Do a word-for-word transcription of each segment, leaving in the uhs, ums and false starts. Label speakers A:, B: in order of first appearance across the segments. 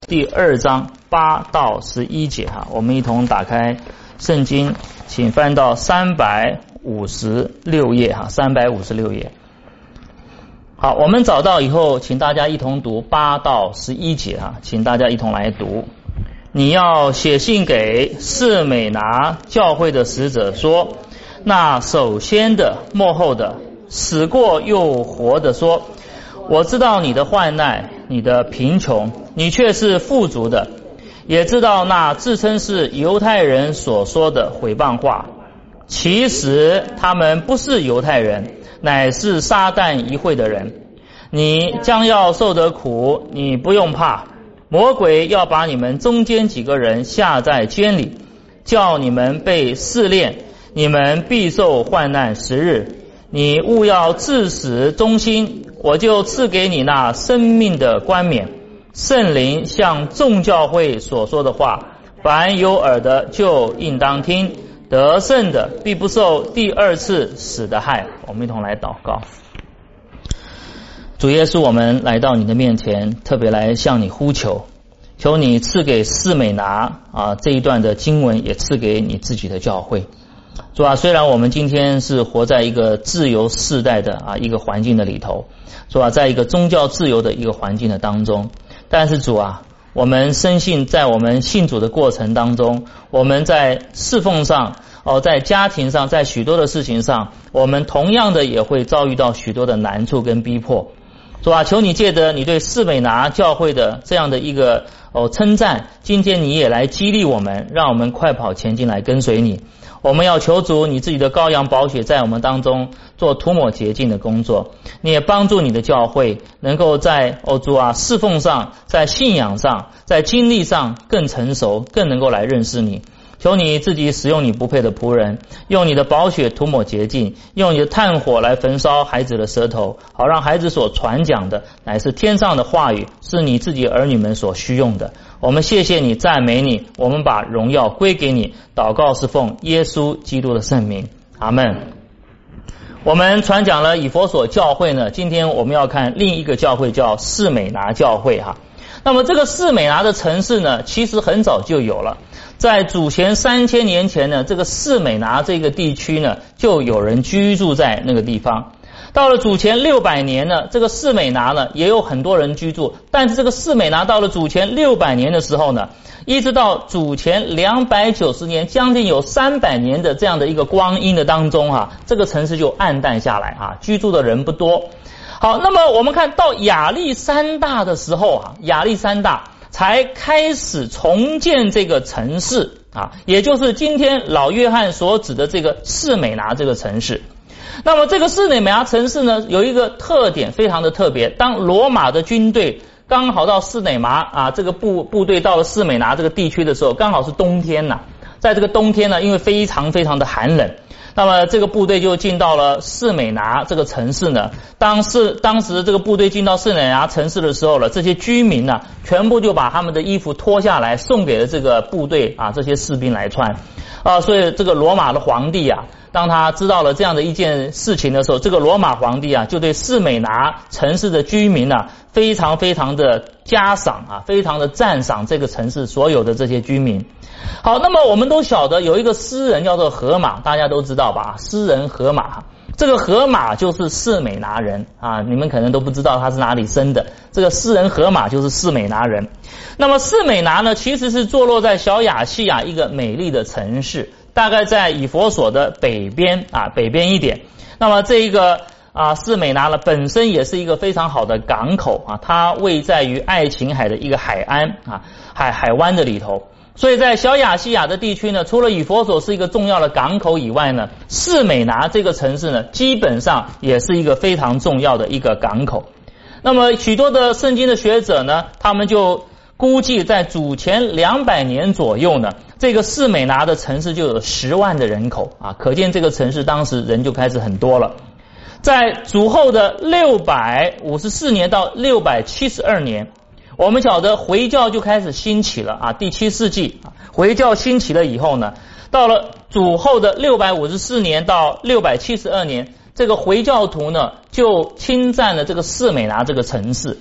A: 第二章八到十一节哈，我们一同打开圣经，请翻到三百五十六页哈，三百五十六页。好，我们找到以后，请大家一同读八到十一节哈，请大家一同来读。你要写信给士美拿教会的使者说，那首先的末后的死过又活的说，我知道你的患难，你的贫穷，你却是富足的，也知道那自称是犹太人所说的毁谤话，其实他们不是犹太人，乃是撒旦一会的人。你将要受得苦，你不用怕，魔鬼要把你们中间几个人下在监里，叫你们被试炼，你们必受患难十日。你务要至死忠心，我就赐给你那生命的冠冕。圣灵向众教会所说的话，凡有耳的就应当听，得胜的必不受第二次死的害。我们一同来祷告。主耶稣，我们来到你的面前，特别来向你呼求，求你赐给士美拿啊这一段的经文，也赐给你自己的教会。主啊，虽然我们今天是活在一个自由世代的啊一个环境的里头，主啊，在一个宗教自由的一个环境的当中，但是主啊，我们深信在我们信主的过程当中，我们在侍奉上哦，在家庭上，在许多的事情上，我们同样的也会遭遇到许多的难处跟逼迫。主啊，求你借着你对士美拿教会的这样的一个哦称赞，今天你也来激励我们，让我们快跑前进来跟随你。我们要求主你自己的羔羊宝血在我们当中做涂抹洁净的工作，你也帮助你的教会能够在哦主啊侍奉上，在信仰上，在经历上更成熟，更能够来认识你。求你自己使用你不配的仆人，用你的宝血涂抹洁净，用你的炭火来焚烧孩子的舌头，好让孩子所传讲的乃是天上的话语，是你自己儿女们所需用的。我们谢谢你，赞美你，我们把荣耀归给你。祷告是奉耶稣基督的圣名，阿们。我们传讲了以弗所教会呢，今天我们要看另一个教会，叫士美拿教会哈。那么这个士美拿的城市呢，其实很早就有了。在主前三千年前呢，这个士美拿这个地区呢，就有人居住在那个地方。到了主前六百年呢，这个士美拿呢也有很多人居住，但是这个士美拿到了主前六百年的时候呢，一直到主前两百九十年，将近有三百年的这样的一个光阴的当中啊，这个城市就暗淡下来啊，居住的人不多。好，那么我们看到亚历山大的时候啊，亚历山大才开始重建这个城市啊，也就是今天老约翰所指的这个士美拿这个城市。那么这个士美拿城市呢，有一个特点非常的特别，当罗马的军队刚好到士美拿啊这个部部队到了士美拿这个地区的时候，刚好是冬天呐、啊，在这个冬天呢，因为非常非常的寒冷，那么这个部队就进到了士美拿这个城市呢。当时当时这个部队进到士美拿城市的时候了，这些居民呢，全部就把他们的衣服脱下来送给了这个部队啊，这些士兵来穿啊。所以这个罗马的皇帝啊，当他知道了这样的一件事情的时候，这个罗马皇帝啊，就对士美拿城市的居民啊，非常非常的嘉赏啊，非常的赞赏这个城市所有的这些居民。好，那么我们都晓得有一个诗人叫做荷马，大家都知道吧？诗人荷马，这个荷马就是士美拿人啊，你们可能都不知道他是哪里生的。这个诗人荷马就是士美拿人。那么士美拿呢，其实是坐落在小亚细亚一个美丽的城市，大概在以弗所的北边啊，北边一点。那么这一个啊，士美拿呢本身也是一个非常好的港口啊，它位在于爱琴海的一个海岸啊，海海湾的里头。所以在小亚细亚的地区呢，除了以弗所是一个重要的港口以外呢，士美拿这个城市呢，基本上也是一个非常重要的一个港口。那么许多的圣经的学者呢，他们就估计在主前两百年左右呢，这个士美拿的城市就有十万的人口啊，可见这个城市当时人就开始很多了。在主后的六百五十四年到六百七十二年，我们晓得回教就开始兴起了啊，第七世纪回教兴起了以后呢，到了主后的六百五十四年到六百七十二年，这个回教徒呢就侵占了这个士美拿这个城市。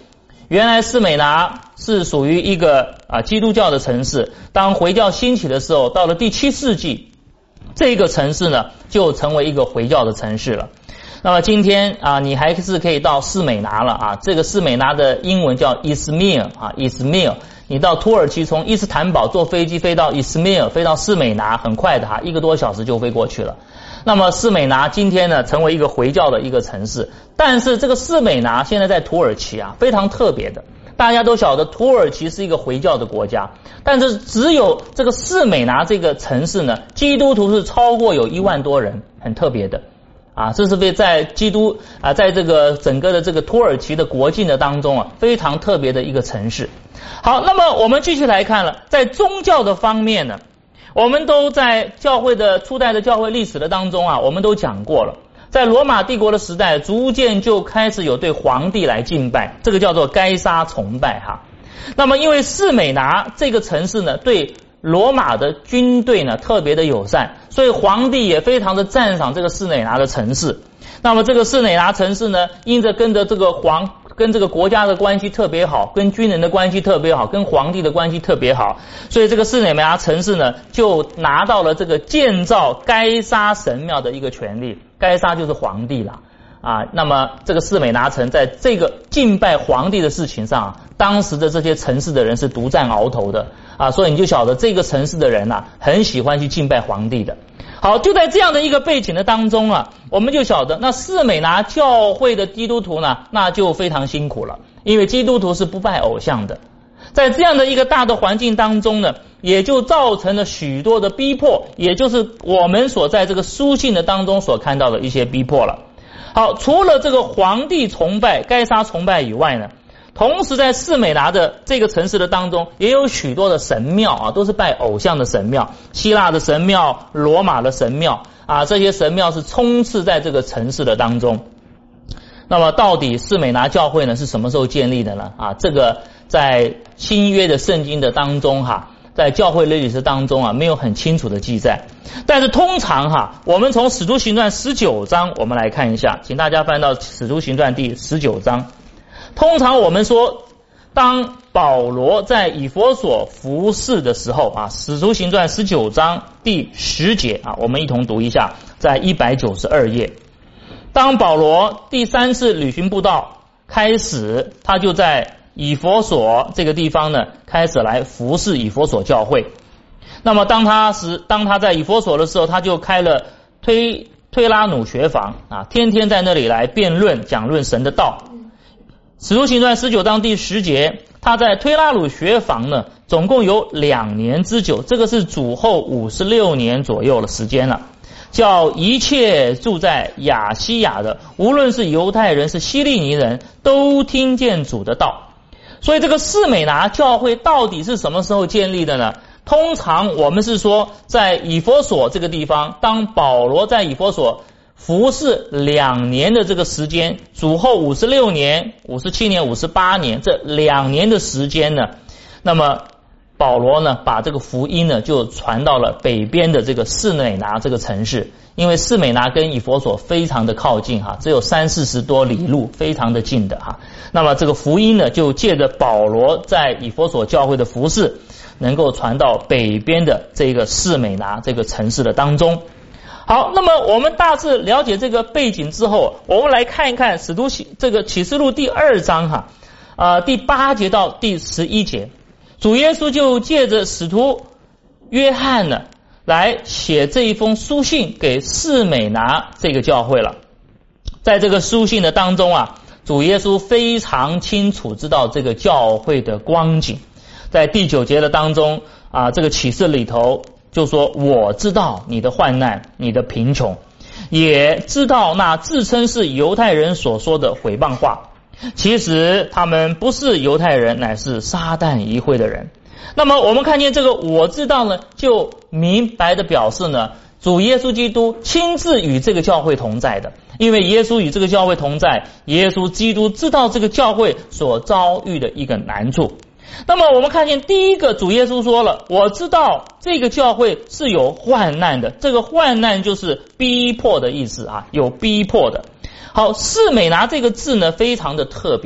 A: 原来士美拿是属于一个啊基督教的城市，当回教兴起的时候，到了第七世纪，这个城市呢就成为一个回教的城市了。那么今天啊，你还是可以到士美拿了啊。这个士美拿的英文叫伊斯米尔啊，伊斯米尔。你到土耳其从伊斯坦堡坐飞机飞到伊斯米尔，飞到士美拿，很快的哈，一个多小时就飞过去了。那么士美拿今天呢，成为一个回教的一个城市，但是这个士美拿现在在土耳其啊，非常特别的。大家都晓得土耳其是一个回教的国家，但是只有这个士美拿这个城市呢，基督徒是超过有一万多人，很特别的。啊，这是被在基督啊，在这个整个的这个土耳其的国境的当中啊，非常特别的一个城市。好，那么我们继续来看了，在宗教的方面呢，我们都在教会的初代的教会历史的当中啊，我们都讲过了，在罗马帝国的时代，逐渐就开始有对皇帝来敬拜，这个叫做该杀崇拜哈。那么因为士美拿这个城市呢，对罗马的军队呢特别的友善，所以皇帝也非常的赞赏这个士美拿的城市。那么这个士美拿城市呢，因着跟着这个皇跟这个国家的关系特别好，跟军人的关系特别好，跟皇帝的关系特别好，所以这个士美拿城市呢就拿到了这个建造该杀神庙的一个权利。该杀就是皇帝啦啊，那么这个士美拿城在这个敬拜皇帝的事情上啊，当时的这些城市的人是独占鳌头的啊，所以你就晓得这个城市的人啊，很喜欢去敬拜皇帝的。好，就在这样的一个背景的当中啊，我们就晓得那士美拿教会的基督徒呢，那就非常辛苦了，因为基督徒是不拜偶像的。在这样的一个大的环境当中呢，也就造成了许多的逼迫，也就是我们所在这个书信的当中所看到的一些逼迫了。好，除了这个皇帝崇拜该杀崇拜以外呢，同时在士美拿的这个城市的当中也有许多的神庙啊，都是拜偶像的神庙，希腊的神庙，罗马的神庙啊，这些神庙是充斥在这个城市的当中。那么到底士美拿教会呢是什么时候建立的呢？啊，这个在新约的圣经的当中哈，在教会历史当中啊没有很清楚的记载。但是通常哈，我们从使徒行传十九章我们来看一下，请大家翻到使徒行传第十九章。通常我们说，当保罗在以弗所服侍的时候啊，使徒行传十九章第十节啊，我们一同读一下，在一百九十二页。当保罗第三次旅行布道开始，他就在以弗所这个地方呢，开始来服侍以弗所教会。那么当他是当他在以弗所的时候，他就开了推推拉努学房啊，天天在那里来辩论讲论神的道。使徒行传十九章第十节，他在推拉努学房呢，总共有两年之久，这个是主后五十六年左右的时间了。叫一切住在亚细亚的，无论是犹太人是希利尼人，都听见主的道。所以这个士美拿教会到底是什么时候建立的呢？通常我们是说在以弗所这个地方，当保罗在以弗所服侍两年的这个时间，主后五十六年、五十七年、五十八年这两年的时间呢，那么保罗呢把这个福音呢就传到了北边的这个士美拿这个城市，因为士美拿跟以弗所非常的靠近哈，只有三四十多里路，非常的近的哈。那么这个福音呢就借着保罗在以弗所教会的服事，能够传到北边的这个士美拿这个城市的当中。好，那么我们大致了解这个背景之后，我们来看一看使徒这个启示录第二章哈，呃第八节到第十一节。主耶稣就借着使徒约翰呢，来写这一封书信给士美拿这个教会了。在这个书信的当中啊，主耶稣非常清楚知道这个教会的光景。在第九节的当中啊，这个启示里头就说，我知道你的患难，你的贫穷，也知道那自称是犹太人所说的毁谤话。其实他们不是犹太人，乃是撒旦议会的人。那么我们看见这个我知道呢，就明白的表示呢，主耶稣基督亲自与这个教会同在的，因为耶稣与这个教会同在，耶稣基督知道这个教会所遭遇的一个难处。那么我们看见第一个，主耶稣说了，我知道这个教会是有患难的，这个患难就是逼迫的意思啊，有逼迫的。好，士美拿这个字呢非常的特别的，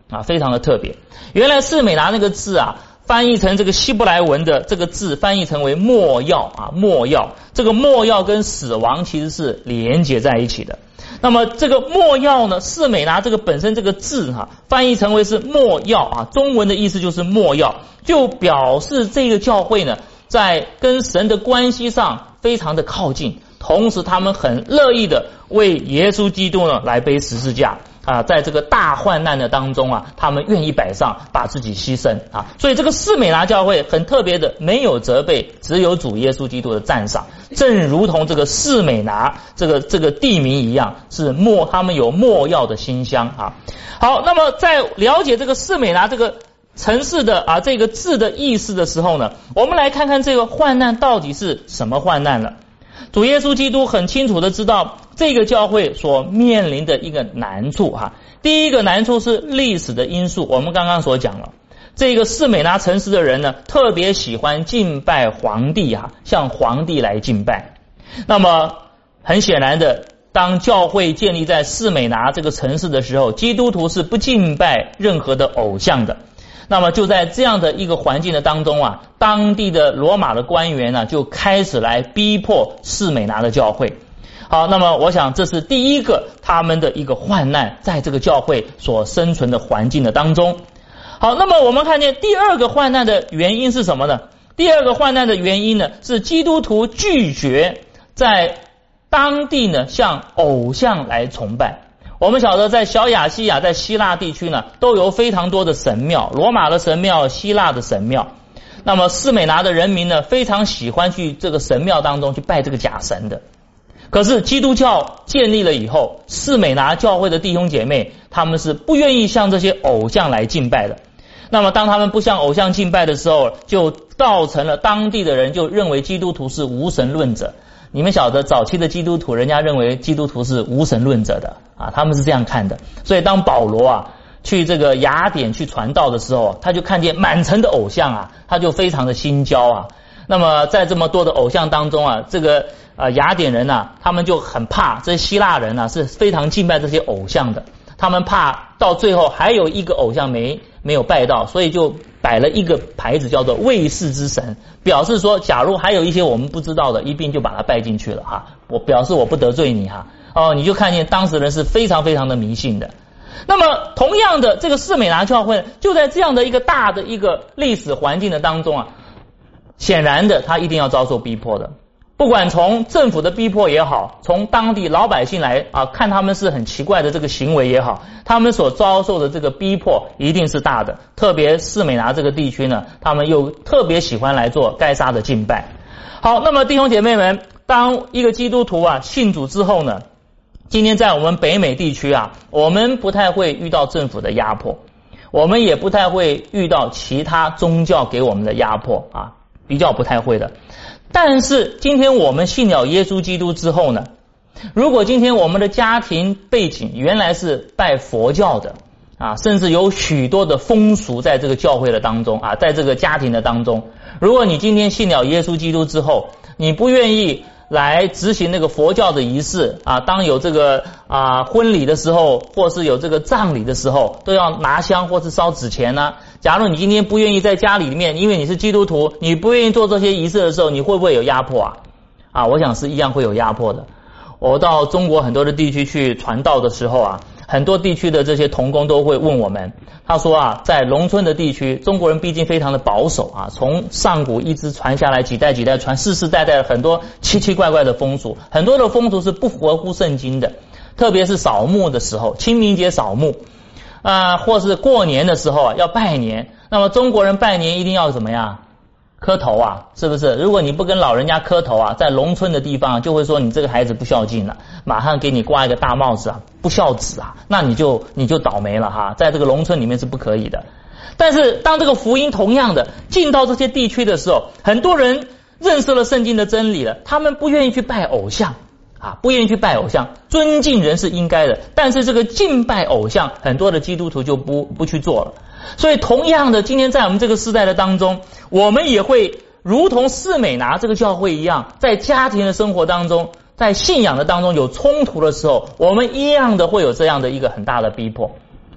A: 啊，非常的特别。原来士美拿那个字啊，翻译成这个希伯来文的这个字，翻译成为没药啊，没药。这个没药跟死亡其实是连结在一起的。那么这个没药呢，士美拿这个本身这个字哈、啊，翻译成为是没药啊，中文的意思就是没药，就表示这个教会呢，在跟神的关系上非常的靠近，同时他们很乐意的为耶稣基督呢来背十字架啊，在这个大患难的当中啊，他们愿意摆上，把自己牺牲啊，所以这个士美拿教会很特别的，没有责备，只有主耶稣基督的赞赏，正如同这个士美拿这个这个地名一样，是没他们有没药的馨香啊。好，那么在了解这个士美拿这个城市的啊这个字的意思的时候呢，我们来看看这个患难到底是什么患难了。主耶稣基督很清楚的知道这个教会所面临的一个难处哈。第一个难处是历史的因素，我们刚刚所讲了，这个士美拿城市的人呢，特别喜欢敬拜皇帝哈，向皇帝来敬拜。那么很显然的，当教会建立在士美拿这个城市的时候，基督徒是不敬拜任何的偶像的。那么就在这样的一个环境的当中啊，当地的罗马的官员呢，就开始来逼迫士美拿的教会。好，那么我想这是第一个他们的一个患难，在这个教会所生存的环境的当中。好，那么我们看见第二个患难的原因是什么呢？第二个患难的原因呢，是基督徒拒绝在当地呢向偶像来崇拜。我们晓得在小亚细亚，在希腊地区呢，都有非常多的神庙，罗马的神庙，希腊的神庙。那么士美拿的人民呢，非常喜欢去这个神庙当中去拜这个假神的。可是基督教建立了以后，士美拿教会的弟兄姐妹，他们是不愿意向这些偶像来敬拜的。那么当他们不向偶像敬拜的时候，就造成了当地的人就认为基督徒是无神论者。你们晓得早期的基督徒，人家认为基督徒是无神论者的啊，他们是这样看的。所以当保罗啊去这个雅典去传道的时候，他就看见满城的偶像啊，他就非常的心焦啊。那么在这么多的偶像当中啊，这个呃雅典人啊，他们就很怕这些希腊人啊是非常敬拜这些偶像的，他们怕到最后还有一个偶像没没有拜到，所以就摆了一个牌子叫做卫士之神，表示说假如还有一些我们不知道的，一并就把它拜进去了哈，我表示我不得罪你哈。哦，你就看见当时人是非常非常的迷信的。那么同样的，这个士美拿教会就在这样的一个大的一个历史环境的当中啊，显然的他一定要遭受逼迫的。不管从政府的逼迫也好，从当地老百姓来啊看他们是很奇怪的这个行为也好，他们所遭受的这个逼迫一定是大的。特别士美拿这个地区呢，他们又特别喜欢来做该撒的敬拜。好，那么弟兄姐妹们，当一个基督徒啊信主之后呢，今天在我们北美地区啊，我们不太会遇到政府的压迫，我们也不太会遇到其他宗教给我们的压迫啊，比较不太会的。但是今天我们信了耶稣基督之后呢，如果今天我们的家庭背景原来是拜佛教的啊，甚至有许多的风俗在这个教会的当中啊，在这个家庭的当中，如果你今天信了耶稣基督之后，你不愿意来执行那个佛教的仪式啊，当有这个啊婚礼的时候，或是有这个葬礼的时候，都要拿香或是烧纸钱呢、啊。假如你今天不愿意在家里面，因为你是基督徒，你不愿意做这些仪式的时候，你会不会有压迫啊？啊，我想是一样会有压迫的。我到中国很多的地区去传道的时候啊，很多地区的这些同工都会问我们，他说啊，在农村的地区，中国人毕竟非常的保守啊，从上古一直传下来，几代几代传，世世代代很多奇奇怪怪的风俗，很多的风俗是不合乎圣经的，特别是扫墓的时候，清明节扫墓啊，或是过年的时候啊要拜年，那么中国人拜年一定要怎么样？磕头啊，是不是？如果你不跟老人家磕头啊，在农村的地方就会说你这个孩子不孝敬了，马上给你挂一个大帽子啊，不孝子啊，那你就你就倒霉了哈，在这个农村里面是不可以的。但是当这个福音同样的进到这些地区的时候，很多人认识了圣经的真理了，他们不愿意去拜偶像啊，不愿意去拜偶像，尊敬人是应该的，但是这个敬拜偶像，很多的基督徒就不不去做了。所以同样的，今天在我们这个时代的当中，我们也会如同士美拿这个教会一样，在家庭的生活当中，在信仰的当中有冲突的时候，我们一样的会有这样的一个很大的逼迫。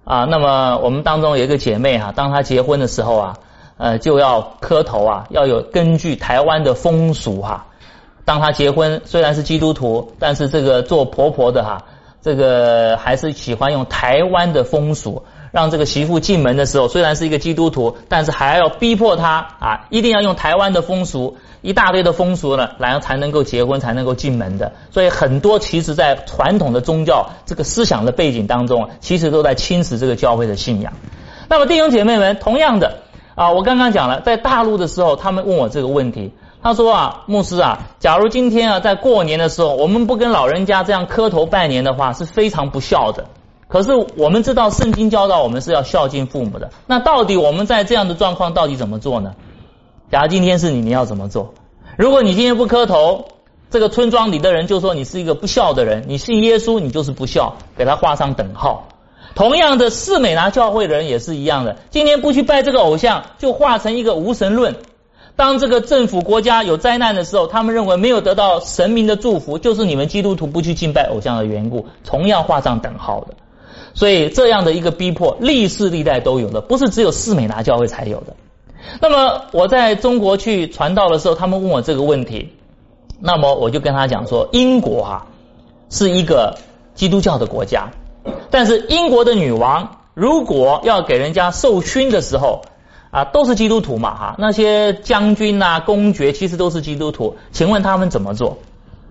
A: 啊，那么我们当中有一个姐妹哈、啊，当她结婚的时候啊，呃，就要磕头啊，要有根据台湾的风俗哈、啊，当她结婚虽然是基督徒，但是这个做婆婆的哈、啊，这个还是喜欢用台湾的风俗，让这个媳妇进门的时候，虽然是一个基督徒，但是还要逼迫她啊，一定要用台湾的风俗，一大堆的风俗呢，然后才能够结婚，才能够进门的。所以很多其实在传统的宗教这个思想的背景当中，其实都在侵蚀这个教会的信仰。那么弟兄姐妹们，同样的啊，我刚刚讲了，在大陆的时候，他们问我这个问题，他说啊，牧师啊，假如今天啊在过年的时候，我们不跟老人家这样磕头拜年的话，是非常不孝的。可是我们知道圣经教导我们是要孝敬父母的，那到底我们在这样的状况到底怎么做呢？假如今天是你，你要怎么做？如果你今天不磕头，这个村庄里的人就说你是一个不孝的人，你信耶稣你就是不孝，给他画上等号。同样的，士美拿教会的人也是一样的，今天不去拜这个偶像，就化成一个无神论。当这个政府国家有灾难的时候，他们认为没有得到神明的祝福，就是你们基督徒不去敬拜偶像的缘故，同样画上等号的。所以这样的一个逼迫，历世历代都有的，不是只有士美拿教会才有的。那么我在中国去传道的时候，他们问我这个问题，那么我就跟他讲说，英国啊是一个基督教的国家，但是英国的女王如果要给人家授勋的时候啊，都是基督徒嘛哈，那些将军啊公爵其实都是基督徒，请问他们怎么做？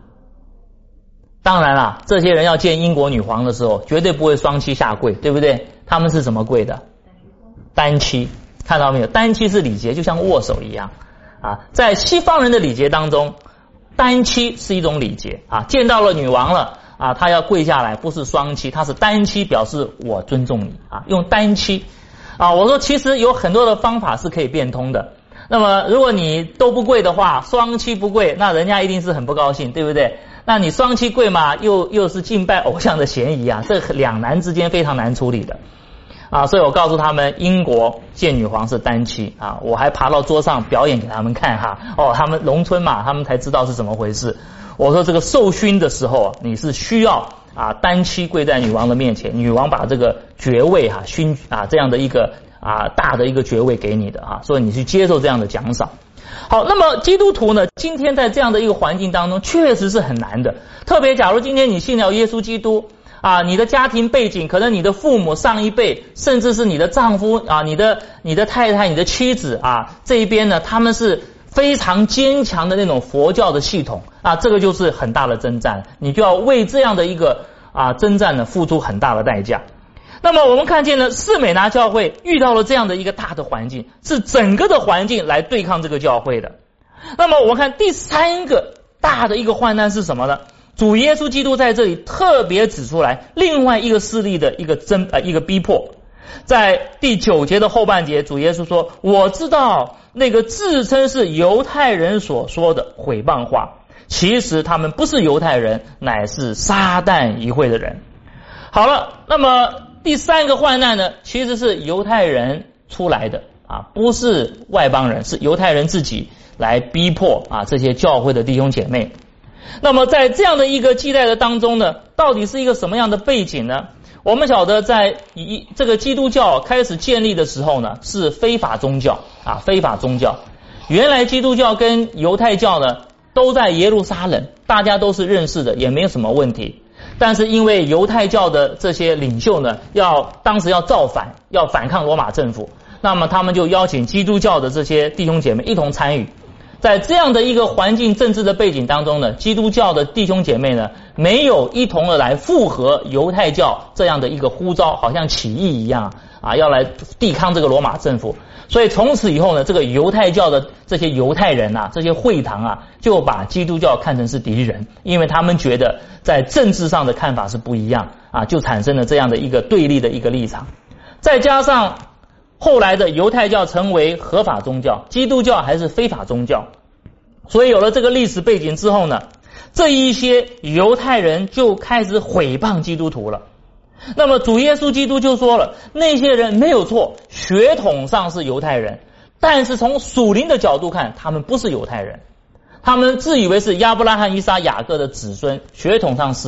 A: 当然啦，这些人要见英国女皇的时候，绝对不会双膝下跪，对不对？他们是怎么跪的？单膝，看到没有？单膝是礼节，就像握手一样啊。在西方人的礼节当中，单膝是一种礼节啊。见到了女王了啊，他要跪下来，不是双膝，他是单膝，表示我尊重你啊，用单膝啊。我说其实有很多的方法是可以变通的。那么如果你都不跪的话，双膝不跪，那人家一定是很不高兴，对不对？那你双膝跪嘛，又又是敬拜偶像的嫌疑啊，这两难之间非常难处理的啊。所以我告诉他们，英国见女皇是单膝啊，我还爬到桌上表演给他们看哈。哦，他们农村嘛，他们才知道是怎么回事。我说这个授勋的时候，你是需要啊单膝跪在女王的面前，女王把这个爵位哈勋啊这样的一个啊大的一个爵位给你的啊，所以你去接受这样的奖赏。好，那么基督徒呢，今天在这样的一个环境当中确实是很难的，特别假如今天你信了耶稣基督啊，你的家庭背景可能你的父母上一辈，甚至是你的丈夫啊，你的你的太太，你的妻子啊，这一边呢他们是非常坚强的那种佛教的系统啊，这个就是很大的征战，你就要为这样的一个啊征战呢付出很大的代价。那么我们看见了士美拿教会遇到了这样的一个大的环境，是整个的环境来对抗这个教会的。那么我们看第三个大的一个患难是什么呢？主耶稣基督在这里特别指出来另外一个势力的一个争呃一个逼迫。在第九节的后半节，主耶稣说，我知道那个自称是犹太人所说的毁谤话，其实他们不是犹太人，乃是撒旦一会的人。好了，那么第三个患难呢，其实是犹太人出来的啊，不是外邦人，是犹太人自己来逼迫啊这些教会的弟兄姐妹。那么在这样的一个记载的当中呢，到底是一个什么样的背景呢？我们晓得在以这个基督教开始建立的时候呢，是非法宗教啊，非法宗教。原来基督教跟犹太教呢都在耶路撒冷，大家都是认识的，也没有什么问题。但是因为犹太教的这些领袖呢，要当时要造反，要反抗罗马政府，那么他们就邀请基督教的这些弟兄姐妹一同参与。在这样的一个环境政治的背景当中呢，基督教的弟兄姐妹呢，没有一同的来附和犹太教这样的一个呼召，好像起义一样啊，要来抵抗这个罗马政府。所以从此以后呢，这个犹太教的这些犹太人啊，这些会堂啊，就把基督教看成是敌人，因为他们觉得在政治上的看法是不一样啊，就产生了这样的一个对立的一个立场。再加上后来的犹太教成为合法宗教，基督教还是非法宗教，所以有了这个历史背景之后呢，这一些犹太人就开始毁谤基督徒了。那么主耶稣基督就说了，那些人没有错，血统上是犹太人，但是从属灵的角度看，他们不是犹太人，他们自以为是亚伯拉罕、以撒、雅各的子孙，血统上是的，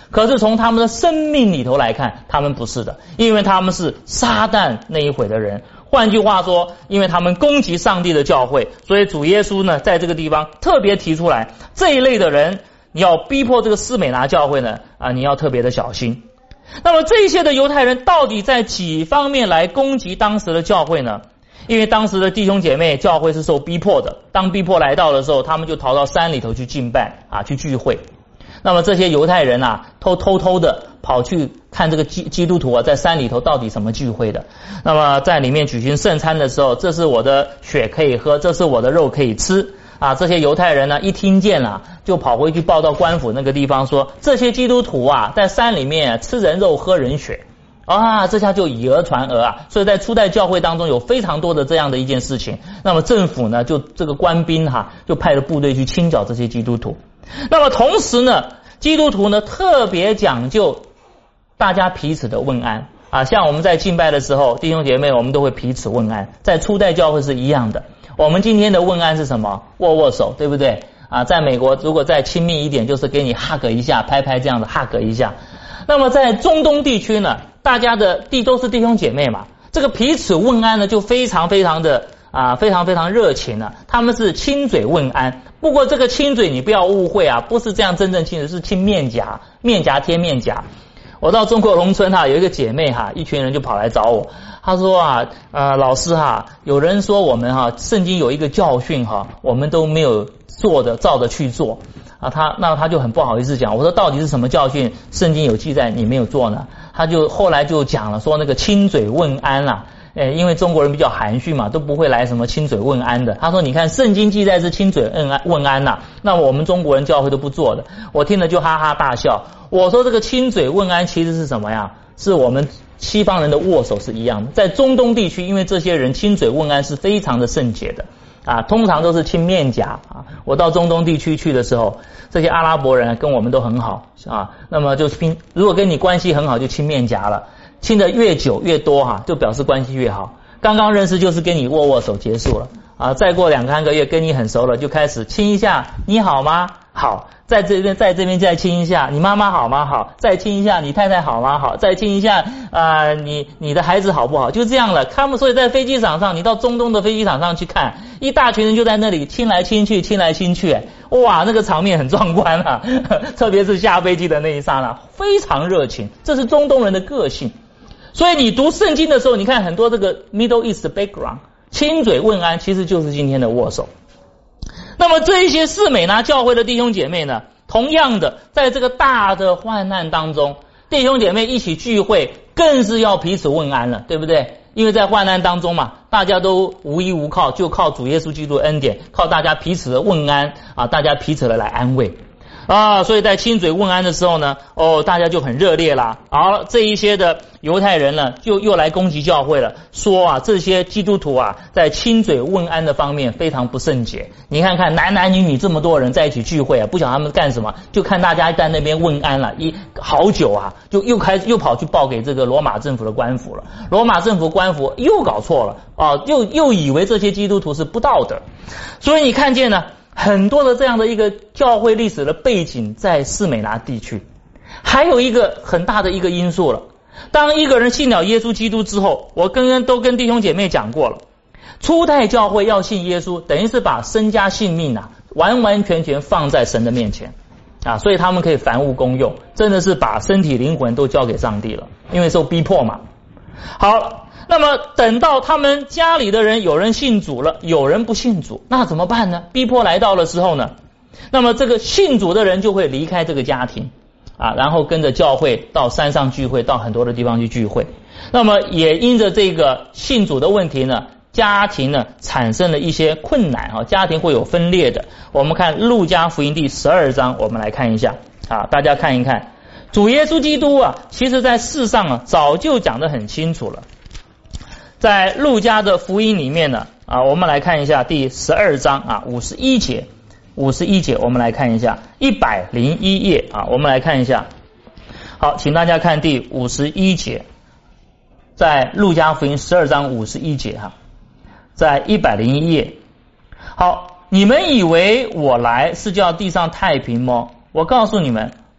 A: 可是从他们的生命里头来看，他们不是的，因为他们是撒旦那一会的人。换句话说，因为他们攻击上帝的教会，所以主耶稣呢在这个地方特别提出来，这一类的人你要逼迫这个士美拿教会呢啊，你要特别的小心。那么这些的犹太人到底在几方面来攻击当时的教会呢？因为当时的弟兄姐妹教会是受逼迫的，当逼迫来到的时候，他们就逃到山里头去敬拜啊，去聚会。那么这些犹太人啊，偷偷偷的跑去看这个基基督徒啊，在山里头到底怎么聚会的。那么在里面举行圣餐的时候，这是我的血可以喝，这是我的肉可以吃啊。这些犹太人呢，一听见了、啊，就跑回去报到官府那个地方说，这些基督徒啊，在山里面、啊、吃人肉喝人血啊，这下就以讹传讹啊。所以在初代教会当中有非常多的这样的一件事情。那么政府呢，就这个官兵哈、啊，就派了部队去清剿这些基督徒。那么同时呢，基督徒呢特别讲究大家彼此的问安啊，像我们在敬拜的时候，弟兄姐妹我们都会彼此问安，在初代教会是一样的。我们今天的问安是什么？握握手，对不对啊？在美国如果再亲密一点，就是给你 hug 一下，拍拍这样的 hug 一下。那么在中东地区呢，大家的地都是弟兄姐妹嘛，这个彼此问安呢就非常非常的啊，非常非常热情了、啊。他们是亲嘴问安，不过这个亲嘴你不要误会啊，不是这样真正亲嘴，是亲面颊，面颊贴面颊。我到中国农村哈、啊，有一个姐妹哈、啊，一群人就跑来找我，她说啊，呃，老师哈、啊，有人说我们哈、啊，圣经有一个教训哈、啊，我们都没有做的，照着去做啊。她那她就很不好意思讲，我说到底是什么教训？圣经有记载，你没有做呢？她就后来就讲了，说那个亲嘴问安啦、啊。诶，因为中国人比较含蓄嘛，都不会来什么亲嘴问安的。他说你看圣经记载是亲嘴问安问安呐、啊，那我们中国人教会都不做的。我听了就哈哈大笑。我说这个亲嘴问安其实是什么呀？是我们西方人的握手是一样的。在中东地区，因为这些人亲嘴问安是非常的圣洁的啊，通常都是亲面颊啊。我到中东地区去的时候，这些阿拉伯人跟我们都很好啊，那么就亲，如果跟你关系很好就亲面颊了。亲的越久越多哈、啊，就表示关系越好。刚刚认识就是跟你握握手结束了啊，再过两三个月跟你很熟了，就开始亲一下，你好吗？好，在这边在这边再亲一下，你妈妈好吗？好，再亲一下，你太太好吗？好，再亲一下啊、呃，你你的孩子好不好？就这样了。他们所以在飞机场上，你到中东的飞机场上去看，一大群人就在那里亲来亲去，亲来亲去，哇，那个场面很壮观啊！特别是下飞机的那一刹那，非常热情，这是中东人的个性。所以你读圣经的时候，你看很多这个 Middle East background， 亲嘴问安其实就是今天的握手。那么这一些士美拿教会的弟兄姐妹呢，同样的在这个大的患难当中，弟兄姐妹一起聚会更是要彼此问安了，对不对？因为在患难当中嘛，大家都无依无靠，就靠主耶稣基督的恩典，靠大家彼此的问安啊，大家彼此的来安慰啊，所以在亲嘴问安的时候呢，哦，大家就很热烈啦。好，这一些的犹太人呢，就又来攻击教会了，说啊，这些基督徒啊，在亲嘴问安的方面非常不圣洁。你看看男男女女这么多人在一起聚会啊，不晓得他们干什么，就看大家在那边问安了，一好久啊，就又开又跑去报给这个罗马政府的官府了。罗马政府官府又搞错了啊，又又以为这些基督徒是不道德，所以你看见呢？很多的这样的一个教会历史的背景在士美拿地区，还有一个很大的一个因素了。当一个人信了耶稣基督之后，我刚刚都跟弟兄姐妹讲过了，初代教会要信耶稣，等于是把身家性命啊完完全全放在神的面前啊，所以他们可以凡物公用，真的是把身体灵魂都交给上帝了，因为受逼迫嘛。好。那么等到他们家里的人有人信主了，有人不信主，那怎么办呢？逼迫来到的时候呢，那么这个信主的人就会离开这个家庭啊，然后跟着教会到山上聚会，到很多的地方去聚会。那么也因着这个信主的问题呢，家庭呢产生了一些困难啊，家庭会有分裂的。我们看路加福音第十二章，我们来看一下啊，大家看一看，主耶稣基督啊，其实在世上啊早就讲得很清楚了。在路加的福音里面呢，啊，我们来看一下第十二章啊，五十一节，五十一节，我们来看一下一百零一页啊，我们来看一下。好，请大家看第五十一节，在路加福音十二章五十一节哈，在一百零一页。好，你们以为我来是叫地上太平吗？我告诉你们，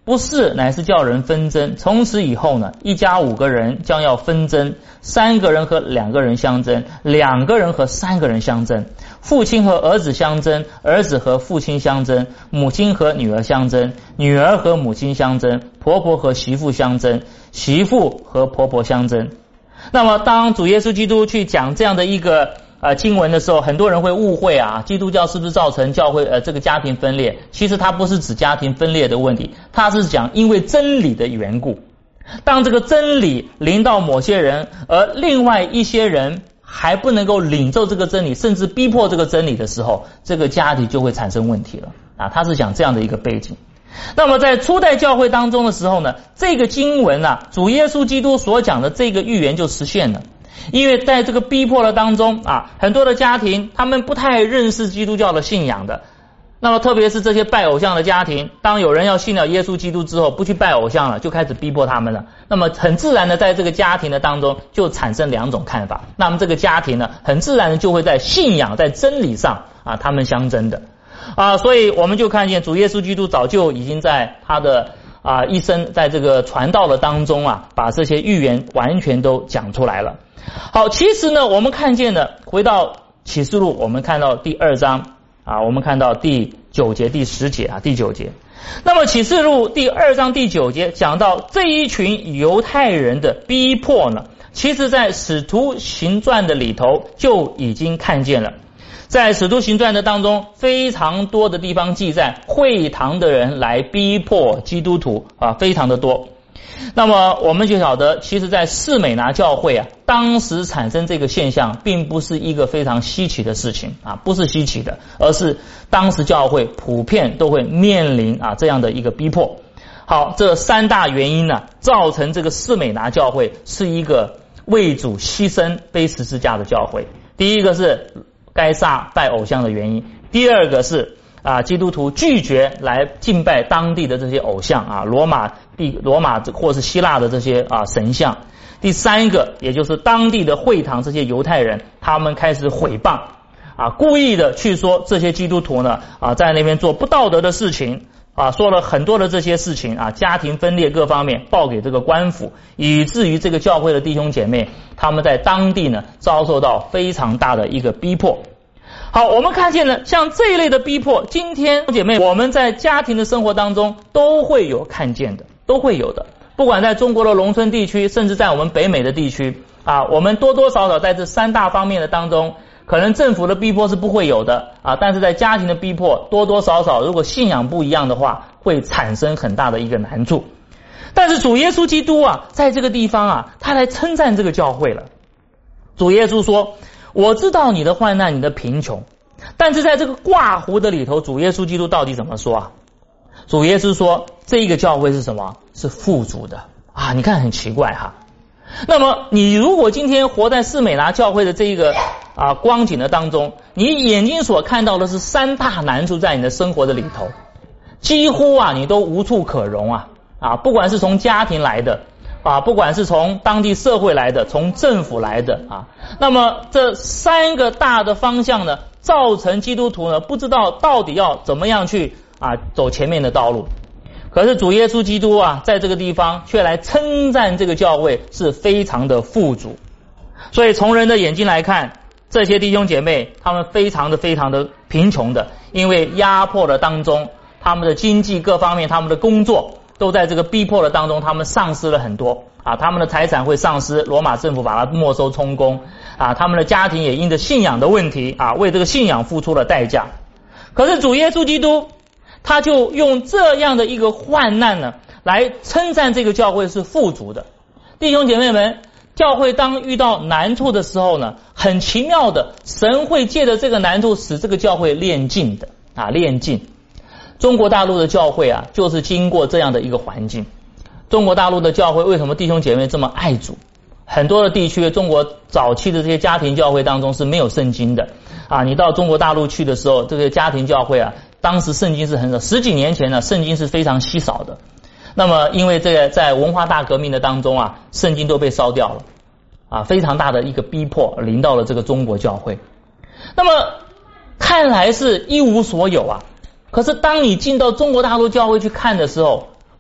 A: 不是，乃是叫人纷争。从此以后呢，一家五个人将要纷争，三个人和两个人相争，两个人和三个人相争，父亲和儿子相争，儿子和父亲相争，母亲和女儿相争，女儿和母亲相争，婆婆和媳妇相争，媳妇和婆婆相争。那么当主耶稣基督去讲这样的一个呃，经文的时候，很多人会误会啊，基督教是不是造成教会呃这个家庭分裂？其实它不是指家庭分裂的问题，它是讲因为真理的缘故，当这个真理临到某些人，而另外一些人还不能够领受这个真理，甚至逼迫这个真理的时候，这个家庭就会产生问题了啊。它是讲这样的一个背景。那么在初代教会当中的时候呢，这个经文啊，主耶稣基督所讲的这个预言就实现了。因为在这个逼迫的当中啊，很多的家庭他们不太认识基督教的信仰的，那么特别是这些拜偶像的家庭，当有人要信了耶稣基督之后，不去拜偶像了，就开始逼迫他们了。那么很自然的在这个家庭的当中就产生两种看法，那么这个家庭呢，很自然的就会在信仰在真理上啊他们相争的啊，所以我们就看见主耶稣基督早就已经在他的啊一生在这个传道的当中啊，把这些预言完全都讲出来了。好，其实呢，我们看见了，回到启示录，我们看到第二章啊，我们看到第九节、第十节啊，第九节。那么启示录第二章第九节讲到这一群犹太人的逼迫呢，其实在使徒行传的里头就已经看见了。在使徒行传的当中，非常多的地方记载会堂的人来逼迫基督徒啊，非常的多。那么我们就晓得，其实在士美拿教会啊，当时产生这个现象并不是一个非常稀奇的事情啊，不是稀奇的，而是当时教会普遍都会面临啊这样的一个逼迫。好，这三大原因呢，造成这个士美拿教会是一个为主牺牲背十字架的教会。第一个是该撒拜偶像的原因，第二个是啊，基督徒拒绝来敬拜当地的这些偶像啊，罗马地、罗马或是希腊的这些啊神像。第三个，也就是当地的会堂这些犹太人，他们开始毁谤啊，故意的去说这些基督徒呢啊，在那边做不道德的事情啊，说了很多的这些事情啊，家庭分裂各方面报给这个官府，以至于这个教会的弟兄姐妹他们在当地呢遭受到非常大的一个逼迫。好，我们看见了像这一类的逼迫，今天姐妹我们在家庭的生活当中都会有看见的，都会有的。不管在中国的农村地区，甚至在我们北美的地区啊，我们多多少少在这三大方面的当中，可能政府的逼迫是不会有的啊，但是在家庭的逼迫多多少少，如果信仰不一样的话，会产生很大的一个难处。但是主耶稣基督啊，在这个地方啊，他来称赞这个教会了。主耶稣说，我知道你的患难，你的贫穷，但是在这个挂胡的里头，主耶稣基督到底怎么说啊？主耶稣说，这一个教会是什么？是富足的啊！你看很奇怪哈。那么你如果今天活在士美拿教会的这一个啊光景的当中，你眼睛所看到的是三大难处在你的生活的里头，几乎啊你都无处可容啊啊！不管是从家庭来的啊，不管是从当地社会来的，从政府来的啊，那么这三个大的方向呢，造成基督徒呢不知道到底要怎么样去啊走前面的道路。可是主耶稣基督啊，在这个地方却来称赞这个教会是非常的富足。所以从人的眼睛来看，这些弟兄姐妹他们非常的非常的贫穷的，因为压迫的当中，他们的经济各方面，他们的工作都在这个逼迫的当中，他们丧失了很多啊，他们的财产会丧失，罗马政府把它没收充公啊，他们的家庭也因着信仰的问题啊，为这个信仰付出了代价。可是主耶稣基督他就用这样的一个患难呢，来称赞这个教会是富足的。弟兄姐妹们，教会当遇到难处的时候呢，很奇妙的，神会借着这个难处使这个教会炼净的啊，炼净。中国大陆的教会啊，就是经过这样的一个环境。中国大陆的教会为什么弟兄姐妹这么爱主？很多的地区，中国早期的这些家庭教会当中是没有圣经的啊。你到中国大陆去的时候，这个家庭教会啊，当时圣经是很少，十几年前呢，圣经是非常稀少的。那么因为这个在文化大革命的当中啊，圣经都被烧掉了啊，非常大的一个逼迫临到了这个中国教会。那么看来是一无所有啊，可是当你进到中国大陆教会去看的时候，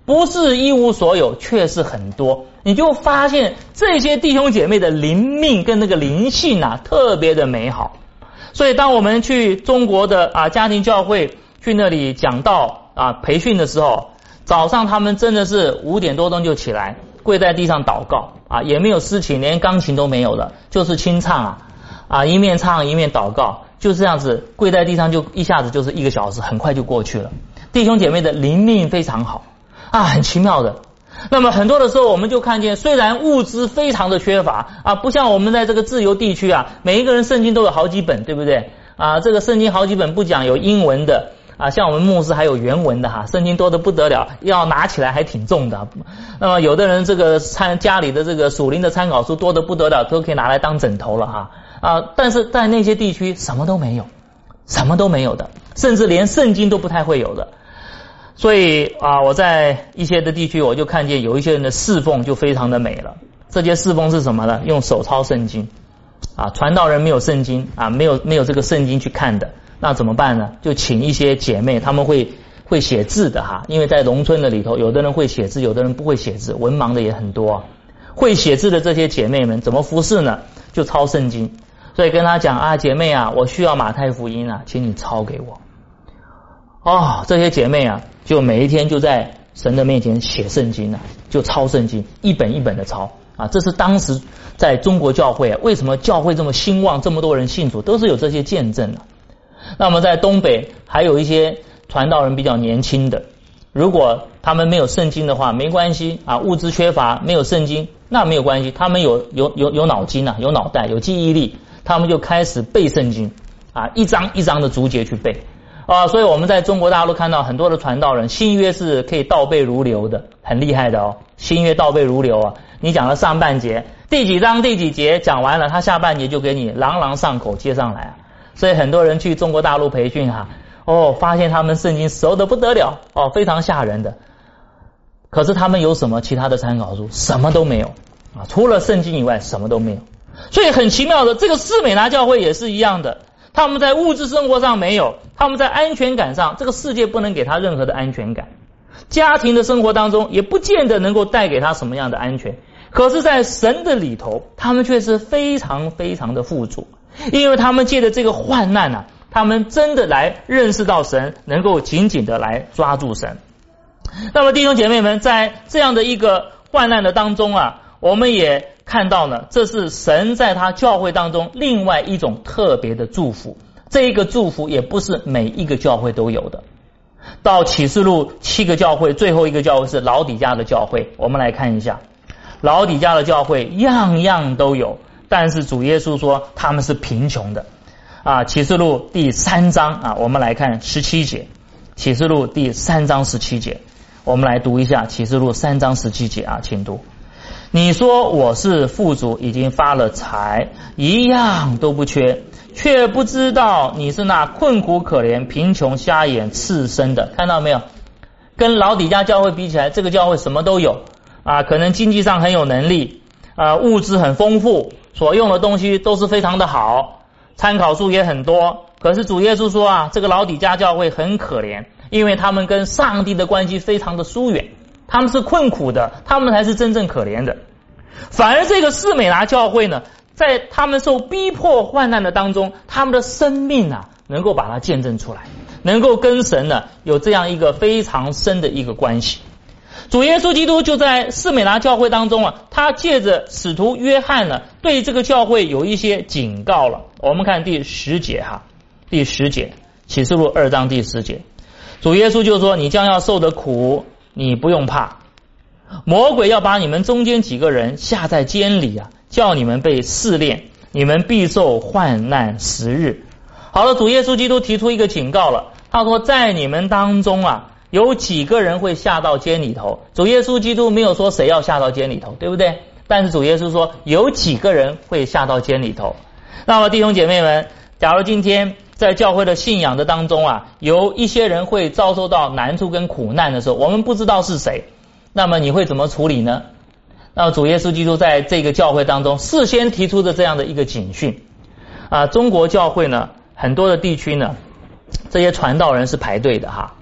A: 不是一无所有，却是很多。你就发现这些弟兄姐妹的灵命跟那个灵性啊，特别的美好。所以当我们去中国的啊家庭教会去那里讲道啊培训的时候，早上他们真的是五点多钟就起来，跪在地上祷告啊，也没有诗琴，连钢琴都没有了，就是清唱啊啊，一面唱一面祷告，就这样子跪在地上，就一下子就是一个小时，很快就过去了。弟兄姐妹的灵命非常好啊，很奇妙的。那么很多的时候我们就看见，虽然物资非常的缺乏啊，不像我们在这个自由地区啊，每一个人圣经都有好几本，对不对啊？这个圣经好几本不讲，有英文的啊，像我们牧师还有原文的哈，圣经多得不得了，要拿起来还挺重的。那么有的人这个参家里的这个属灵的参考书多得不得了，都可以拿来当枕头了哈啊！但是在那些地区什么都没有，什么都没有的，甚至连圣经都不太会有的。所以啊，我在一些的地区，我就看见有一些人的侍奉就非常的美了。这些侍奉是什么呢？用手抄圣经啊，传道人没有圣经啊，没有没有这个圣经去看的，那怎么办呢？就请一些姐妹，他们会会写字的哈，因为在农村的里头，有的人会写字，有的人不会写字，文盲的也很多啊。会写字的这些姐妹们怎么服侍呢？就抄圣经。所以跟他讲啊，姐妹啊，我需要马太福音啊，请你抄给我。哦，这些姐妹啊，就每一天就在神的面前写圣经啊，就抄圣经，一本一本的抄啊。这是当时在中国教会啊，为什么教会这么兴旺，这么多人信主，都是有这些见证的。那么在东北还有一些传道人比较年轻的，如果他们没有圣经的话，没关系啊，物资缺乏，没有圣经那没有关系，他们有有有有脑筋啊，有脑袋，有记忆力，他们就开始背圣经啊，一章一章的逐节去背。啊，所以我们在中国大陆看到很多的传道人，新约是可以倒背如流的，很厉害的哦。新约倒背如流啊，你讲了上半节，第几章第几节讲完了，他下半节就给你朗朗上口接上来啊。所以很多人去中国大陆培训哈、啊，哦，发现他们圣经熟得不得了，哦，非常吓人的。可是他们有什么其他的参考书？什么都没有啊，除了圣经以外什么都没有。所以很奇妙的，这个士美拿教会也是一样的。他们在物质生活上没有，他们在安全感上，这个世界不能给他任何的安全感，家庭的生活当中也不见得能够带给他什么样的安全。可是在神的里头，他们却是非常非常的富足，因为他们借着这个患难啊，他们真的来认识到神，能够紧紧的来抓住神。那么弟兄姐妹们，在这样的一个患难的当中啊，我们也看到呢，这是神在他教会当中另外一种特别的祝福。这一个祝福也不是每一个教会都有的。到启示录七个教会，最后一个教会是老底嘉的教会，我们来看一下。老底嘉的教会样样都有，但是主耶稣说他们是贫穷的啊。启示录第三章啊，我们来看十七节。启示录第三章十七节，我们来读一下启示录三章十七节啊，请读。你说我是富足，已经发了财，一样都不缺，却不知道你是那困苦可怜、贫穷、瞎眼、赤身的。看到没有？跟老底嘉教会比起来，这个教会什么都有啊，可能经济上很有能力啊，物质很丰富，所用的东西都是非常的好，参考书也很多。可是主耶稣说啊，这个老底嘉教会很可怜，因为他们跟上帝的关系非常的疏远，他们是困苦的，他们才是真正可怜的。反而这个士美拿教会呢，在他们受逼迫患难的当中，他们的生命啊，能够把它见证出来，能够跟神呢有这样一个非常深的一个关系。主耶稣基督就在士美拿教会当中啊，他借着使徒约翰呢，对这个教会有一些警告了。我们看第十节哈，第十节，启示录二章第十节，主耶稣就说：你将要受的苦，你不用怕。魔鬼要把你们中间几个人下在监里啊，叫你们被试炼，你们必受患难十日。好了，主耶稣基督提出一个警告了，他说在你们当中啊，有几个人会下到监里头。主耶稣基督没有说谁要下到监里头，对不对？但是主耶稣说有几个人会下到监里头。那么弟兄姐妹们，假如今天在教会的信仰的当中啊，有一些人会遭受到难处跟苦难的时候，我们不知道是谁，那么你会怎么处理呢？那么主耶稣基督在这个教会当中事先提出的这样的一个警训啊，中国教会呢，很多的地区呢，这些传道人是排队的哈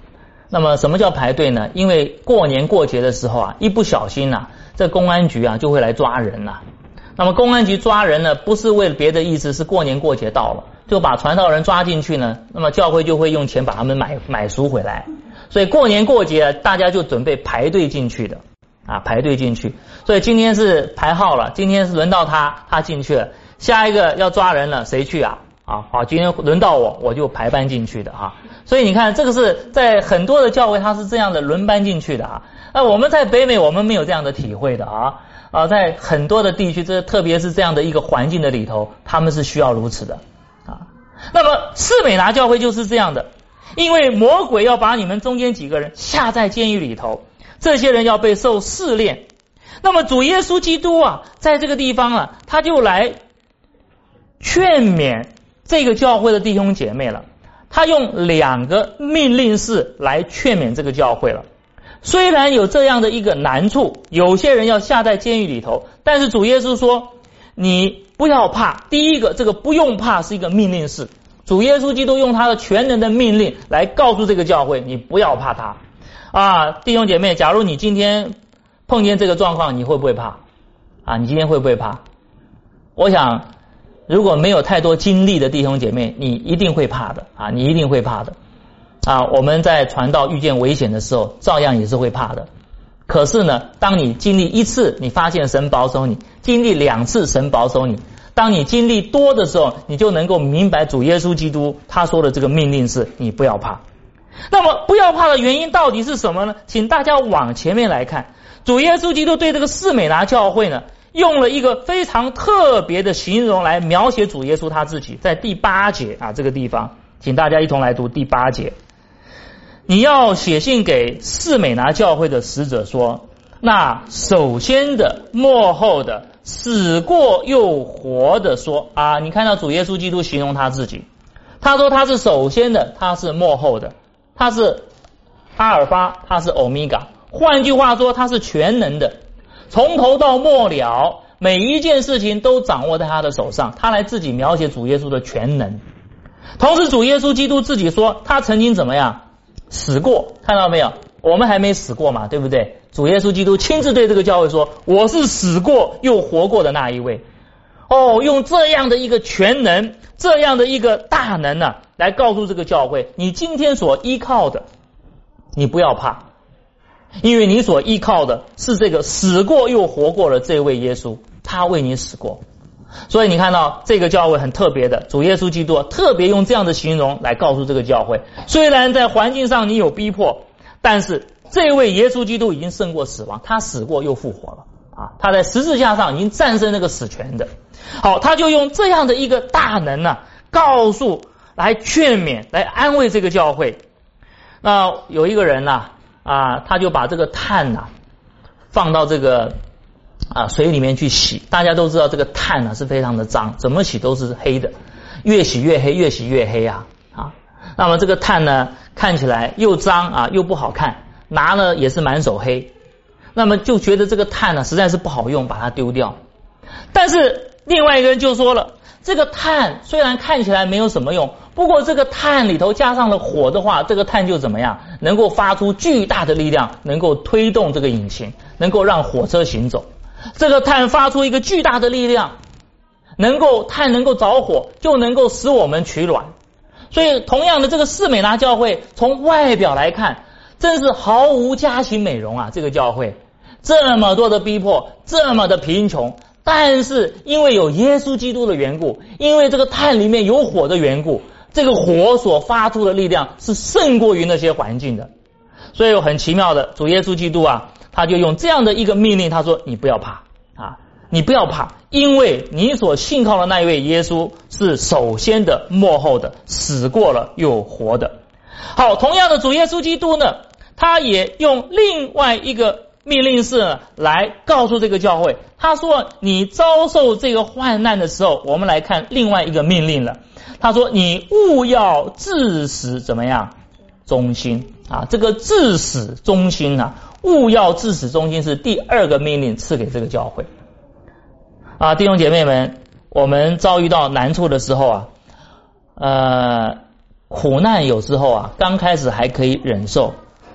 A: 那么什么叫排队呢？因为过年过节的时候啊，一不小心啊，这公安局啊就会来抓人呐、啊。那么公安局抓人呢，不是为了别的意思，是过年过节到了，就把传道人抓进去呢，那么教会就会用钱把他们买买赎回来。所以过年过节啊，大家就准备排队进去的啊，排队进去。所以今天是排号了，今天是轮到他，他进去了。下一个要抓人了，谁去啊？啊，好，今天轮到我，我就排班进去的啊。所以你看，这个是在很多的教会，它是这样的轮班进去的啊。那我们在北美，我们没有这样的体会的啊。啊，在很多的地区，这特别是这样的一个环境的里头，他们是需要如此的啊。那么士美拿教会就是这样的，因为魔鬼要把你们中间几个人下在监狱里头，这些人要被受试炼。那么主耶稣基督啊，在这个地方啊，他就来劝勉这个教会的弟兄姐妹了。他用两个命令式来劝勉这个教会了。虽然有这样的一个难处，有些人要下在监狱里头，但是主耶稣说你不要怕。第一个，这个不用怕是一个命令式，主耶稣基督用他的全能的命令来告诉这个教会，你不要怕他啊。弟兄姐妹，假如你今天碰见这个状况，你会不会怕啊？你今天会不会怕？我想如果没有太多经历的弟兄姐妹，你一定会怕的啊，你一定会怕的啊。我们在传道遇见危险的时候，照样也是会怕的。可是呢，当你经历一次，你发现神保守你；经历两次，神保守你；当你经历多的时候，你就能够明白主耶稣基督他说的这个命令是你不要怕。那么不要怕的原因到底是什么呢？请大家往前面来看，主耶稣基督对这个士美拿教会呢，用了一个非常特别的形容来描写主耶稣他自己。在第八节啊这个地方，请大家一同来读第八节。你要写信给士美拿教会的使者说，那首先的末后的死过又活的说啊，你看到主耶稣基督形容他自己，他说他是首先的，他是末后的，他是阿尔法，他是欧米伽，换句话说他是全能的，从头到末了每一件事情都掌握在他的手上，他来自己描写主耶稣的全能。同时主耶稣基督自己说他曾经怎么样死过，看到没有？我们还没死过嘛，对不对？主耶稣基督亲自对这个教会说，我是死过又活过的那一位。哦，用这样的一个全能，这样的一个大能啊，来告诉这个教会，你今天所依靠的，你不要怕，因为你所依靠的是这个死过又活过的这位耶稣，他为你死过。所以你看到这个教会很特别的，主耶稣基督特别用这样的形容来告诉这个教会，虽然在环境上你有逼迫，但是这位耶稣基督已经胜过死亡，他死过又复活了啊！他在十字架上已经战胜那个死权的。好，他就用这样的一个大能啊，告诉来劝勉来安慰这个教会。那有一个人呐 啊, 啊，他就把这个炭呐、啊、放到这个啊水里面去洗。大家都知道这个炭呢、啊、是非常的脏，怎么洗都是黑的，越洗越黑，越洗越黑啊啊！那么这个炭呢看起来又脏啊又不好看，拿了也是满手黑，那么就觉得这个炭呢实在是不好用，把它丢掉。但是另外一个人就说了，这个炭虽然看起来没有什么用，不过这个炭里头加上了火的话，这个炭就怎么样，能够发出巨大的力量，能够推动这个引擎，能够让火车行走。这个炭发出一个巨大的力量，能够炭能够着火，就能够使我们取暖。所以同样的，这个士美拿教会从外表来看真是毫无家庭美容啊，这个教会这么多的逼迫，这么的贫穷，但是因为有耶稣基督的缘故，因为这个炭里面有火的缘故，这个火所发出的力量是胜过于那些环境的。所以很奇妙的，主耶稣基督啊，他就用这样的一个命令，他说你不要怕啊，你不要怕，因为你所信靠的那一位耶稣是首先的末后的，死过了又活的。好，同样的主耶稣基督呢，他也用另外一个命令式呢来告诉这个教会，他说你遭受这个患难的时候，我们来看另外一个命令了。他说你务要至死怎么样忠心啊，这个至死忠心啊，务要至死忠心是第二个命令赐给这个教会啊。弟兄姐妹们，我们遭遇到难处的时候啊，呃苦难有时候啊刚开始还可以忍受，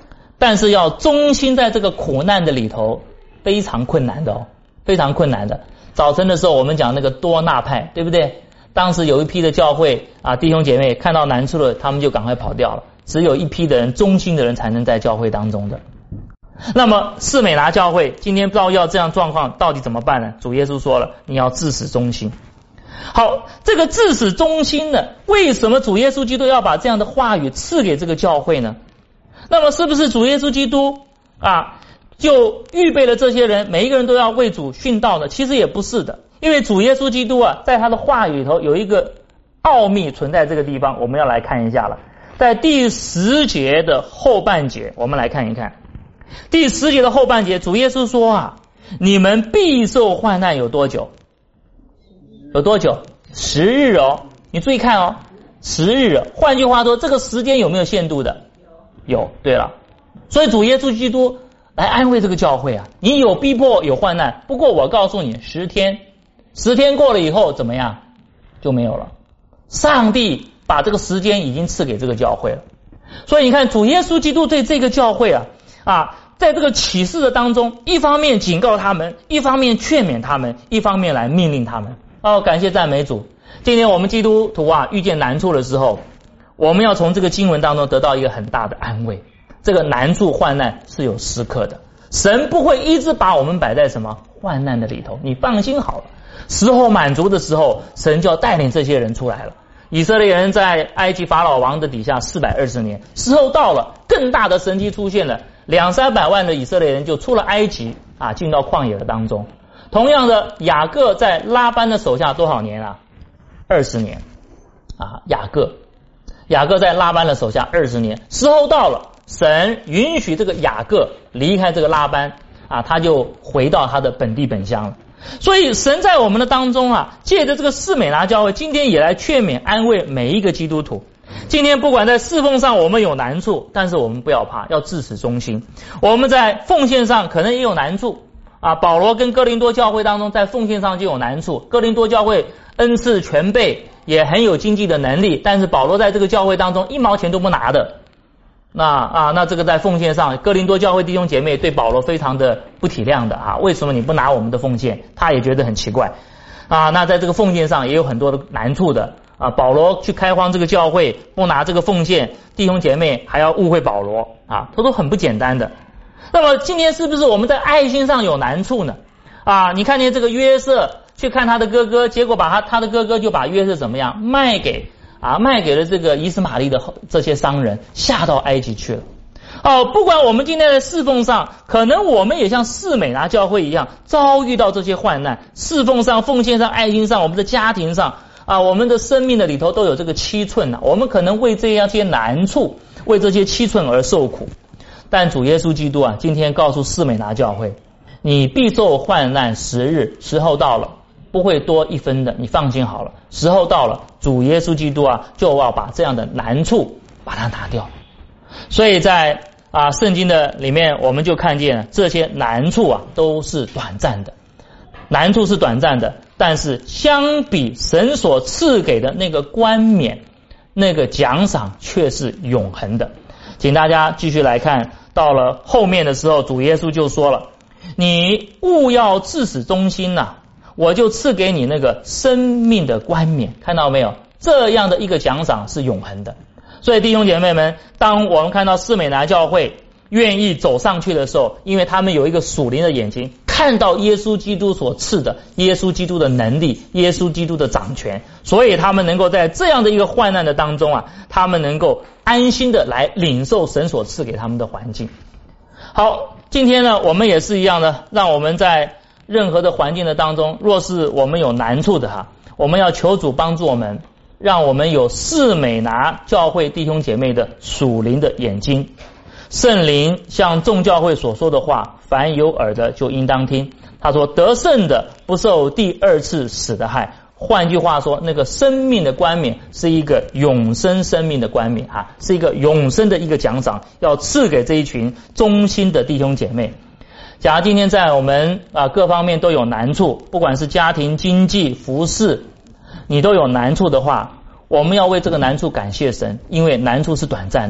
A: 但是要忠心在这个苦难的里头，非常困难的哦，非常困难的。早晨的时候我们讲那个多纳派，对不对？当时有一批的教会啊，弟兄姐妹看到难处了，他们就赶快跑掉了。只有一批的人，忠心的人才能在教会当中的。那么士美拿教会今天不知道要这样状况到底怎么办呢？主耶稣说了，你要至死忠心。好，这个至死忠心呢，为什么主耶稣基督要把这样的话语赐给这个教会呢？那么是不是主耶稣基督啊就预备了这些人，每一个人都要为主殉道呢？其实也不是的，因为主耶稣基督啊，在他的话语里头有一个奥秘存在这个地方，我们要来看一下了。在第十节的后半节，我们来看一看。第十节的后半节，主耶稣说啊，你们必受患难有多久？有多久？十日哦。你注意看哦，十日。换句话说，这个时间有没有限度的？有。对了，所以主耶稣基督来安慰这个教会啊，你有逼迫有患难，不过我告诉你，十天，十天过了以后怎么样？就没有了。上帝把这个时间已经赐给这个教会了。所以你看，主耶稣基督对这个教会啊啊，在这个启示的当中，一方面警告他们，一方面劝勉他们，一方面来命令他们。哦，感谢赞美主！今天我们基督徒啊遇见难处的时候，我们要从这个经文当中得到一个很大的安慰。这个难处患难是有时刻的，神不会一直把我们摆在什么患难的里头，你放心好了，时候满足的时候，神就要带领这些人出来了。以色列人在埃及法老王的底下四百二十年，时候到了，更大的神迹出现了，两三百万的以色列人就出了埃及啊，进到旷野的当中。同样的，雅各在拉班的手下多少年啊？二十年啊，雅各，雅各在拉班的手下二十年，时候到了，神允许这个雅各离开这个拉班啊，他就回到他的本地本乡了。所以神在我们的当中啊，借着这个士美拿教会，今天也来劝勉安慰每一个基督徒。今天不管在侍奉上我们有难处，但是我们不要怕，要至死忠心。我们在奉献上可能也有难处啊，保罗跟哥林多教会当中在奉献上就有难处。哥林多教会恩赐全备，也很有经济的能力，但是保罗在这个教会当中一毛钱都不拿的。那啊，那这个在奉献上，哥林多教会弟兄姐妹对保罗非常的不体谅的啊，为什么你不拿我们的奉献？他也觉得很奇怪啊。那在这个奉献上也有很多的难处的啊。保罗去开荒这个教会，不拿这个奉献，弟兄姐妹还要误会保罗啊，这都很不简单的。那么今天是不是我们在爱心上有难处呢？啊，你看见这个约瑟去看他的哥哥，结果把他他的哥哥就把约瑟怎么样卖给啊，卖给了这个以斯玛利的这些商人，下到埃及去了。哦，不管我们今天在侍奉上，可能我们也像士美拿教会一样，遭遇到这些患难，侍奉上、奉献上、爱心上，我们的家庭上啊，我们的生命的里头都有这个七寸啊，我们可能为这样些难处，为这些七寸而受苦。但主耶稣基督啊，今天告诉士美拿教会，你必受患难十日，时候到了，不会多一分的，你放心好了，时候到了，主耶稣基督啊就要把这样的难处把它拿掉。所以在啊圣经的里面，我们就看见这些难处啊都是短暂的，难处是短暂的，但是相比神所赐给的那个冠冕，那个奖赏却是永恒的。请大家继续来看，到了后面的时候，主耶稣就说了，你务要至死忠心呐、啊，我就赐给你那个生命的冠冕。看到没有？这样的一个奖赏是永恒的。所以弟兄姐妹们，当我们看到士美拿教会愿意走上去的时候，因为他们有一个属灵的眼睛，看到耶稣基督所赐的耶稣基督的能力，耶稣基督的掌权，所以他们能够在这样的一个患难的当中啊，他们能够安心的来领受神所赐给他们的环境。好，今天呢我们也是一样的，让我们在任何的环境的当中，若是我们有难处的哈，我们要求主帮助我们，让我们有士美拿教会弟兄姐妹的属灵的眼睛。圣灵像众教会所说的话，凡有耳的就应当听。他说得胜的不受第二次死的害。换句话说，那个生命的冠冕是一个永生生命的冠冕啊，是一个永生的一个奖赏，要赐给这一群忠心的弟兄姐妹。假如今天在我们啊各方面都有难处，不管是家庭、经济、服事，你都有难处的话，我们要为这个难处感谢神，因为难处是短暂的。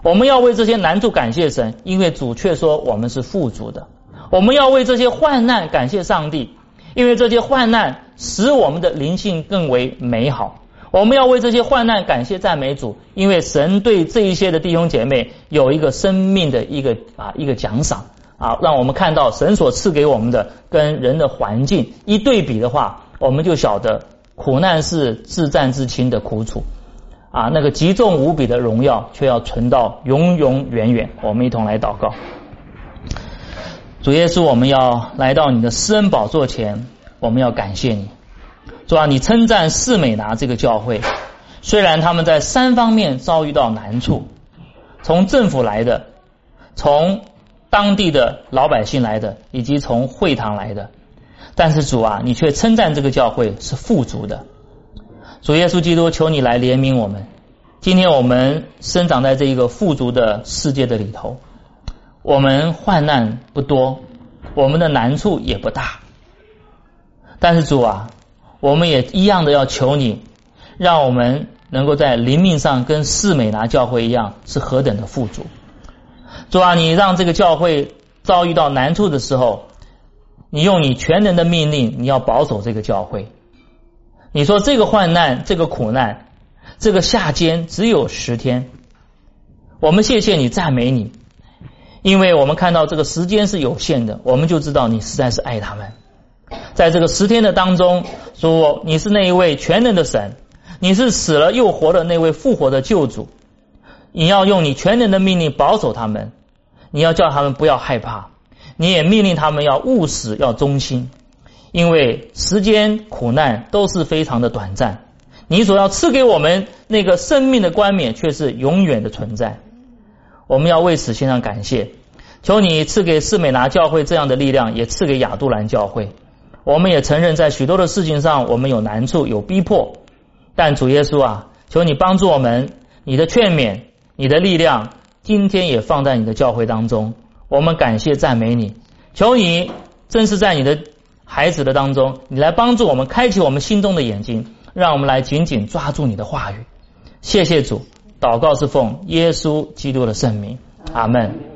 A: 我们要为这些难处感谢神，因为主却说我们是富足的。我们要为这些患难感谢上帝，因为这些患难使我们的灵性更为美好。我们要为这些患难感谢赞美主，因为神对这一些的弟兄姐妹有一个生命的一个啊一个奖赏啊，让我们看到神所赐给我们的跟人的环境一对比的话，我们就晓得苦难是至暂至轻的苦楚啊，那个极重无比的荣耀却要存到永永远远。我们一同来祷告。主耶稣，我们要来到你的施恩宝座前，我们要感谢你。主啊，你称赞士美拿这个教会，虽然他们在三方面遭遇到难处，从政府来的，从当地的老百姓来的，以及从会堂来的，但是主啊，你却称赞这个教会是富足的。主耶稣基督，求你来怜悯我们。今天我们生长在这一个富足的世界的里头，我们患难不多，我们的难处也不大，但是主啊，我们也一样的要求你，让我们能够在灵命上跟士美拿教会一样，是何等的富足。主啊，你让这个教会遭遇到难处的时候，你用你全能的命令，你要保守这个教会。你说这个患难，这个苦难，这个下监只有十天，我们谢谢你，赞美你，因为我们看到这个时间是有限的，我们就知道你实在是爱他们。在这个十天的当中，说你是那一位全能的神，你是死了又活的那位复活的救主，你要用你全能的命令保守他们，你要叫他们不要害怕，你也命令他们要务实，要忠心，因为时间苦难都是非常的短暂，你所要赐给我们那个生命的冠冕却是永远的存在。我们要为此献上感谢，求你赐给士美拿教会这样的力量，也赐给亚杜兰教会。我们也承认在许多的事情上我们有难处，有逼迫，但主耶稣啊，求你帮助我们，你的劝勉，你的力量今天也放在你的教会当中。我们感谢赞美你，求你真是在你的孩子的当中，你来帮助我们，开启我们心中的眼睛，让我们来紧紧抓住你的话语。谢谢主，祷告是奉耶稣基督的圣名，阿们。